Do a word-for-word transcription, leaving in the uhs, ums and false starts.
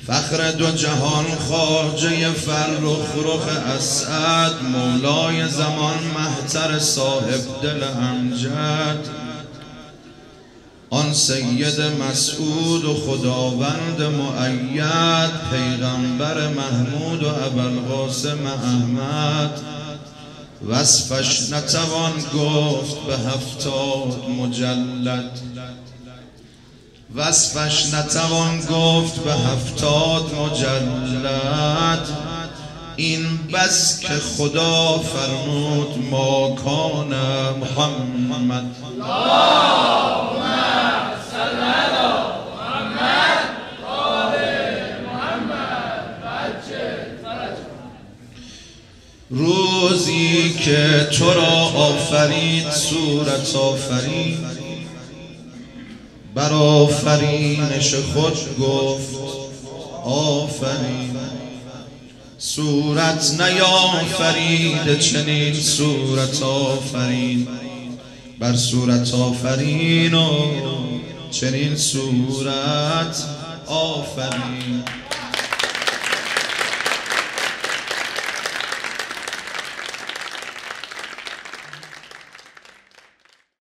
فخر دو جهان خواجه فرخ رخ اسعد، مولای زمان مهتر صاحب دل امجد، آن سید مسعود و خداوند مؤید، پیغمبر محمود و ابوالقاسم احمد. وصفش نتوان گفت به هفتاد مجلد، وصفش نتوان گفت به هفتاد مجلد. این بس که خدا فرمود ما کان محمد. اللهم صل علی محمد و آل محمد و عجل فرجهم. روزی که تو را آفرید صورت آفرید، بر آفرینش خود گفت آفرین. صورت نیافرید چنین صورت آفرین، بر صورت آفرین و چنین صورت آفرین.